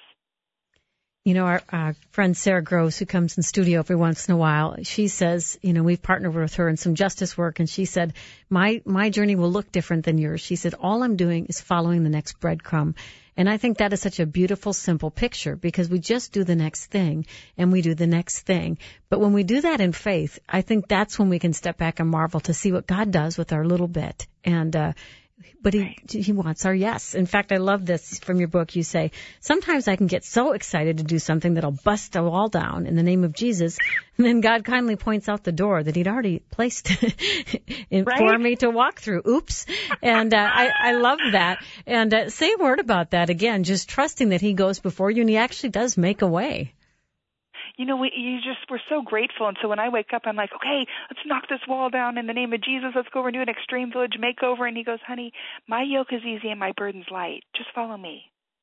Our friend Sarah Gross, who comes in studio every once in a while, she says, we've partnered with her in some justice work, and she said, my journey will look different than yours. She said, all I'm doing is following the next breadcrumb. And I think that is such a beautiful, simple picture, because we just do the next thing, and we do the next thing. But when we do that in faith, I think that's when we can step back and marvel to see what God does with our little bit. But he wants our yes. In fact, I love this from your book. You say, sometimes I can get so excited to do something that'll bust a wall down in the name of Jesus, and then God kindly points out the door that He'd already placed for me to walk through. Oops. And I love that. And say a word about that again, just trusting that He goes before you and He actually does make a way. We're so grateful. And so when I wake up, I'm like, okay, let's knock this wall down in the name of Jesus. Let's go over and do an Extreme Village makeover. And He goes, honey, my yoke is easy and my burden's light. Just follow me.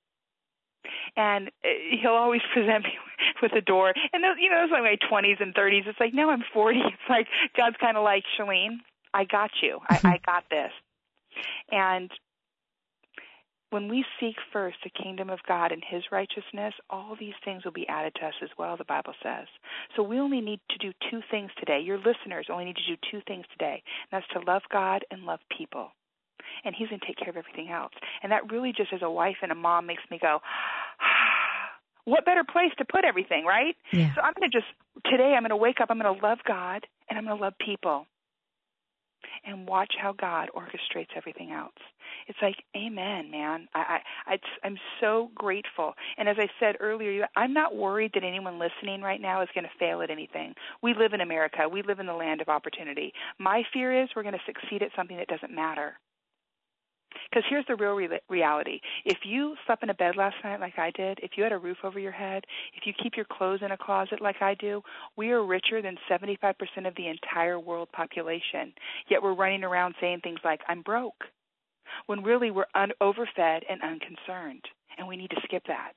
And He'll always present me with a door. And those like my 20s and 30s. It's like, now I'm 40. It's like, God's kind of like, Shalene, I got you. I got this. And when we seek first the kingdom of God and His righteousness, all these things will be added to us as well, the Bible says. So we only need to do 2 things today. Your listeners only need to do 2 things today. And that's to love God and love people. And He's going to take care of everything else. And that really just as a wife and a mom makes me go, what better place to put everything, right? Yeah. So today I'm going to wake up, I'm going to love God, and I'm going to love people. and watch how God orchestrates everything else. It's like, amen, man. I'm so grateful. And as I said earlier, I'm not worried that anyone listening right now is going to fail at anything. We live in America. We live in the land of opportunity. My fear is we're going to succeed at something that doesn't matter. Because here's the real reality. If you slept in a bed last night like I did, if you had a roof over your head, if you keep your clothes in a closet like I do, we are richer than 75% of the entire world population. Yet we're running around saying things like, I'm broke, when really we're overfed and unconcerned, and we need to skip that.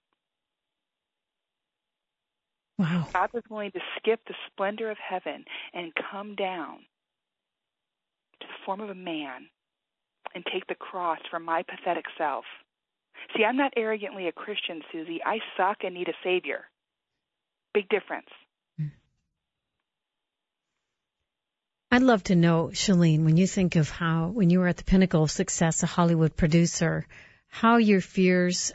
Wow. God was willing to skip the splendor of heaven and come down to the form of a man and take the cross for my pathetic self. See, I'm not arrogantly a Christian, Susie. I suck and need a Savior. Big difference. I'd love to know, Shalene, when you think of how, when you were at the pinnacle of success, a Hollywood producer, how your fears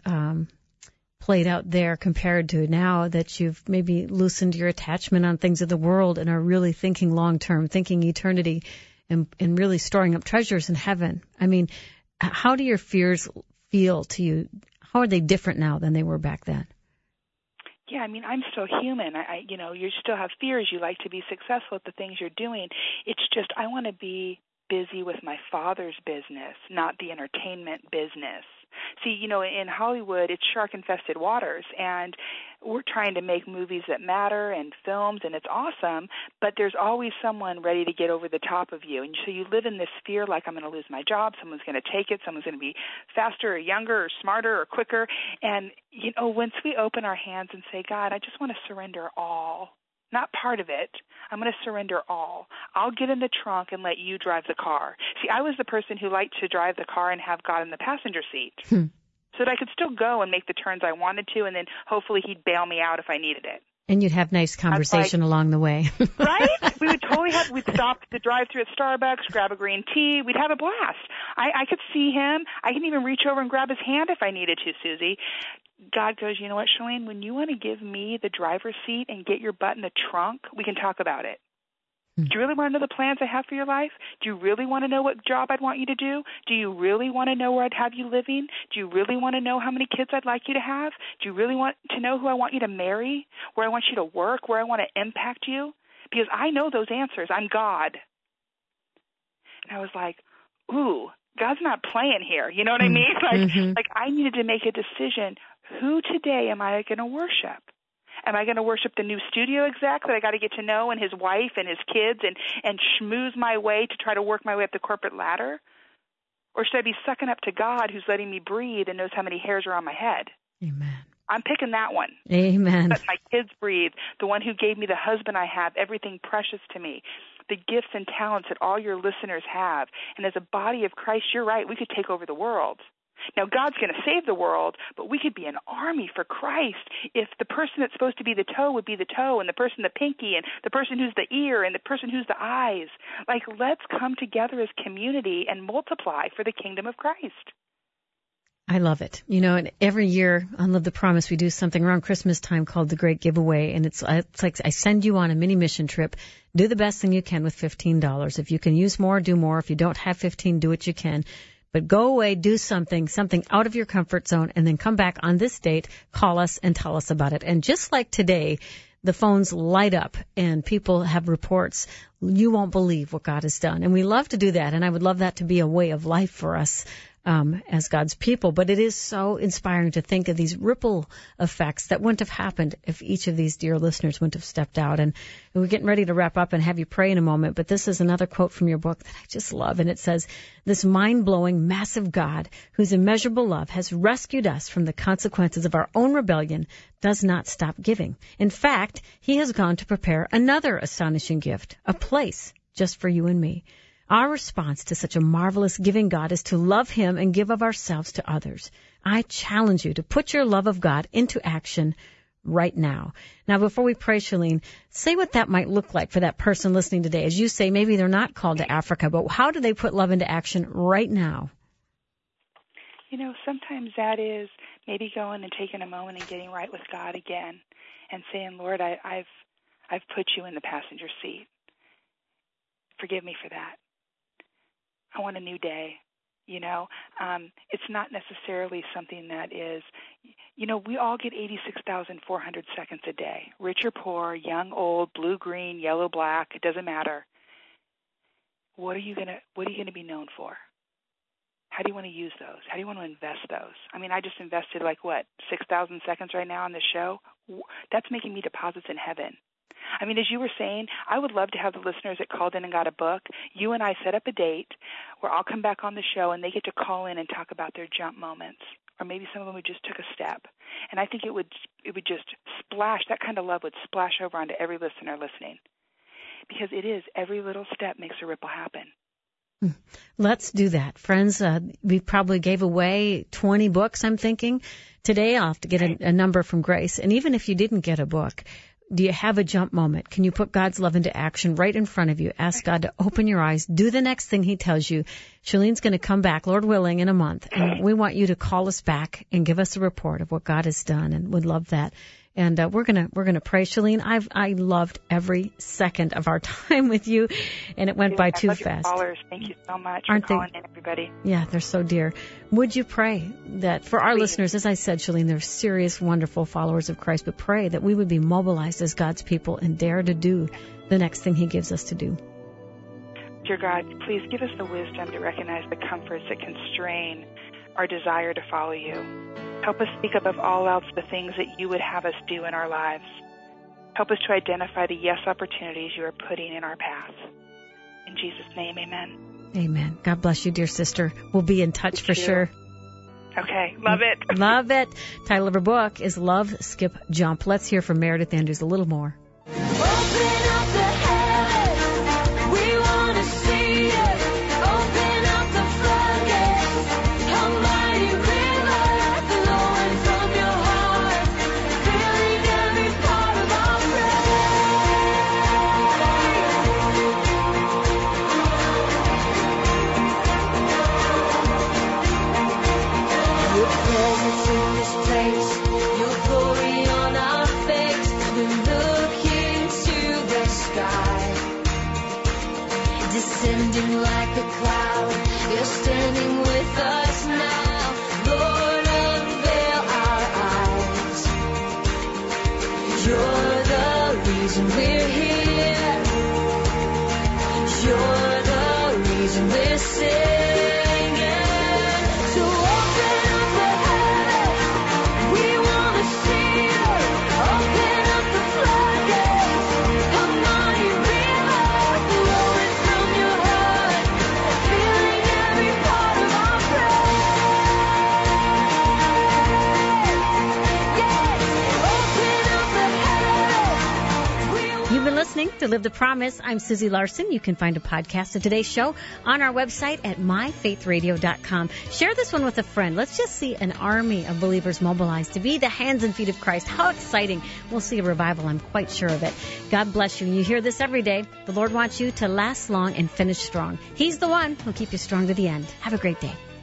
played out there compared to now that you've maybe loosened your attachment on things of the world and are really thinking long-term, thinking eternity, and really storing up treasures in heaven. I mean, how do your fears feel to you? How are they different now than they were back then? Yeah, I mean, I'm still human. You still have fears. You like to be successful at the things you're doing. It's just I want to be busy with my Father's business, not the entertainment business. See, in Hollywood, it's shark-infested waters, and we're trying to make movies that matter and films, and it's awesome, but there's always someone ready to get over the top of you. And so you live in this fear like, I'm going to lose my job, someone's going to take it, someone's going to be faster or younger or smarter or quicker. And, once we open our hands and say, God, I just want to surrender all, not part of it. I'm going to surrender all. I'll get in the trunk and let you drive the car. See, I was the person who liked to drive the car and have God in the passenger seat so that I could still go and make the turns I wanted to, and then hopefully he'd bail me out if I needed it. And you'd have nice conversation along the way. Right? We would totally we'd stop at the drive-thru at Starbucks, grab a green tea. We'd have a blast. I could see him. I could even reach over and grab his hand if I needed to, Susie. God goes, you know what, Shalene, when you want to give me the driver's seat and get your butt in the trunk, we can talk about it. Do you really want to know the plans I have for your life? Do you really want to know what job I'd want you to do? Do you really want to know where I'd have you living? Do you really want to know how many kids I'd like you to have? Do you really want to know who I want you to marry, where I want you to work, where I want to impact you? Because I know those answers. I'm God. And I was like, ooh, God's not playing here. You know what I mean? Like I needed to make a decision. Who today am I going to worship? Am I going to worship the new studio exec that I got to get to know and his wife and his kids and schmooze my way to try to work my way up the corporate ladder? Or should I be sucking up to God who's letting me breathe and knows how many hairs are on my head? Amen. I'm picking that one. Amen. Let my kids breathe, the one who gave me the husband I have, everything precious to me, the gifts and talents that all your listeners have. And as a body of Christ, you're right, we could take over the world. Now, God's going to save the world, but we could be an army for Christ if the person that's supposed to be the toe would be the toe, and the person the pinky, and the person who's the ear, and the person who's the eyes. Like, let's come together as community and multiply for the kingdom of Christ. I love it. And every year on Live the Promise, we do something around Christmas time called the Great Giveaway. And it's like I send you on a mini mission trip. Do the best thing you can with $15. If you can use more, do more. If you don't have 15, do what you can. But go away, do something out of your comfort zone, and then come back on this date, call us and tell us about it. And just like today, the phones light up and people have reports. You won't believe what God has done. And we love to do that. And I would love that to be a way of life for us as God's people. But it is so inspiring to think of these ripple effects that wouldn't have happened if each of these dear listeners wouldn't have stepped out. And we're getting ready to wrap up and have you pray in a moment. But this is another quote from your book that I just love. And it says, this mind-blowing, massive God whose immeasurable love has rescued us from the consequences of our own rebellion does not stop giving. In fact, he has gone to prepare another astonishing gift, a place just for you and me. Our response to such a marvelous giving God is to love him and give of ourselves to others. I challenge you to put your love of God into action right now. Now, before we pray, Shalene, say what that might look like for that person listening today. As you say, maybe they're not called to Africa, but how do they put love into action right now? Sometimes that is maybe going and taking a moment and getting right with God again and saying, Lord, I've put you in the passenger seat. Forgive me for that. I want a new day. It's not necessarily something that is, we all get 86,400 seconds a day. Rich or poor, young, old, blue, green, yellow, black, it doesn't matter. What are you gonna be known for? How do you want to use those? How do you want to invest those? I mean, I just invested 6,000 seconds right now on this show. That's making me deposits in heaven. I mean, as you were saying, I would love to have the listeners that called in and got a book. You and I set up a date where I'll come back on the show and they get to call in and talk about their jump moments. Or maybe some of them who just took a step. And I think it would just splash, that kind of love would splash over onto every listener listening. Because it is, every little step makes a ripple happen. Let's do that. Friends, we probably gave away 20 books, I'm thinking. Today I'll have to get a number from Grace. And even if you didn't get a book, do you have a jump moment? Can you put God's love into action right in front of you? Ask God to open your eyes. Do the next thing He tells you. Shaleen's going to come back, Lord willing, in a month. And we want you to call us back and give us a report of what God has done, and would love that. And we're gonna pray, Shaleen. I loved every second of our time with you, and it went by too fast. Callers, thank you so much for calling in, everybody. Yeah, they're so dear. Would you pray that for our listeners, as I said, Shaleen, they're serious, wonderful followers of Christ, but pray that we would be mobilized as God's people and dare to do the next thing He gives us to do. Dear God, please give us the wisdom to recognize the comforts that constrain our desire to follow you. Help us speak above all else the things that you would have us do in our lives. Help us to identify the yes opportunities you are putting in our path. In Jesus' name, amen. Amen. God bless you, dear sister. We'll be in touch for sure. Okay. Love it. Love it. Title of her book is Love, Skip, Jump. Let's hear from Meredith Andrews a little more. Open up the heavens. We want to see it. Open up the floodgates. A mighty river flowing from your heart, filling every part of our brain. Your presence in this place, your glory on our face. We look into the sky, descending like a cloud. You're standing with us now. Lord, unveil our eyes. You're the reason we're here. You're the reason we're singing. So open up the heavens. We want to see you. Open up the floodgates. A mighty river flowing from your heart, filling every part of our praise. Yes, open up the heavens. You've been listening to Live the Promise. I'm Susie Larson. You can find a podcast of today's show on our website at myfaithradio.com. Share this one with a friend. Let's just see an army of believers mobilized to be the hands and feet of Christ. How exciting. We'll see a revival. I'm quite sure of it. God bless you. You hear this every day. The Lord wants you to last long and finish strong. He's the one who'll keep you strong to the end. Have a great day.